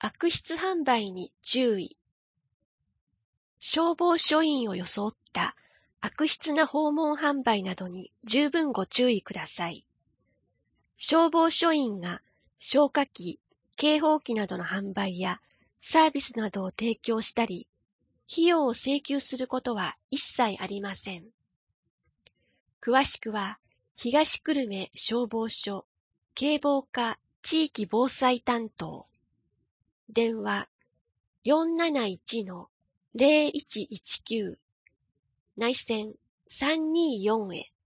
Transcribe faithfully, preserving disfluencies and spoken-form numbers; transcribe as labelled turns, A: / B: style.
A: 悪質販売に注意。消防署員を装った悪質な訪問販売などに十分ご注意ください。消防署員が消火器、警報器などの販売やサービスなどを提供したり、費用を請求することは一切ありません。詳しくは、東久留米消防署警防課地域防災担当、電話 よんなないちのゼロいちいちきゅう 内線さんにーよんへ